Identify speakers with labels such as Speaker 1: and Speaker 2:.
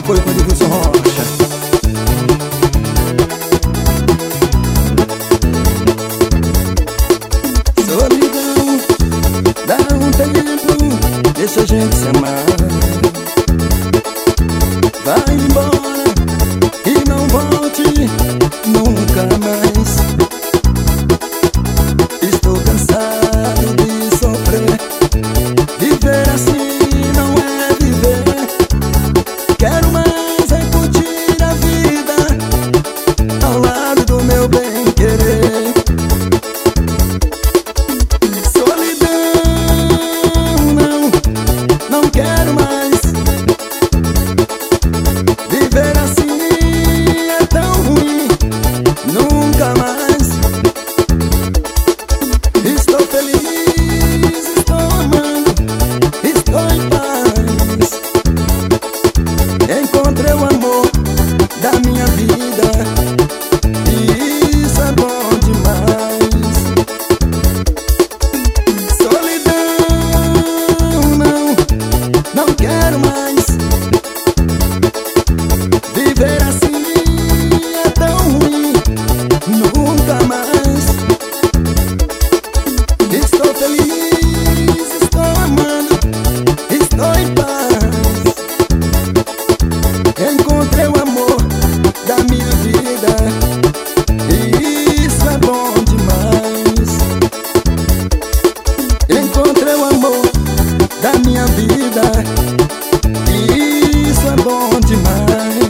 Speaker 1: Foi com o Edilson Rocha. Solidão, dá um tempo, deixa a gente se amar. Vai embora e não volte nunca mais. Estou cansado de sofrer. Viver assim não é viver. Quero mais é curtir a vida ao lado do meu bem-querer. Solidão, não quero mais. Viver assim é tão ruim, nunca mais. Estou feliz, estou amando, estou em paz. Encontrei o amor da minha vida e isso é bom demais. Solidão, não quero mais. Viver assim é tão ruim, nunca mais. Estou feliz, estou amando, estou em paz. Encontrei o amor da minha vida e isso é bom demais. Encontrei o amor da minha vida e isso é bom demais.